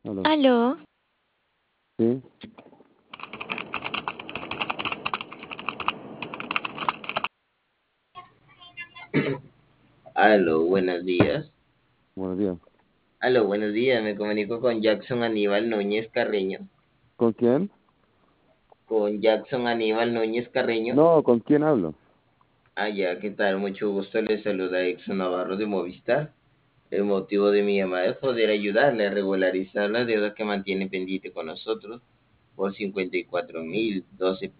Aló. Aló, Sí, Aló, buenos días. buenos días. Aló, buenos días. Me comunico con Jackson Aníbal Núñez Carreño. ¿Con quién? Con Jackson Aníbal Núñez Carreño. No, ¿con quién hablo? Ya, ¿qué tal? Mucho gusto. Les saluda Exxon Navarro de Movistar. El motivo de mi llamada es poder ayudarle a regularizar la deuda que mantiene pendiente con nosotros por 54.012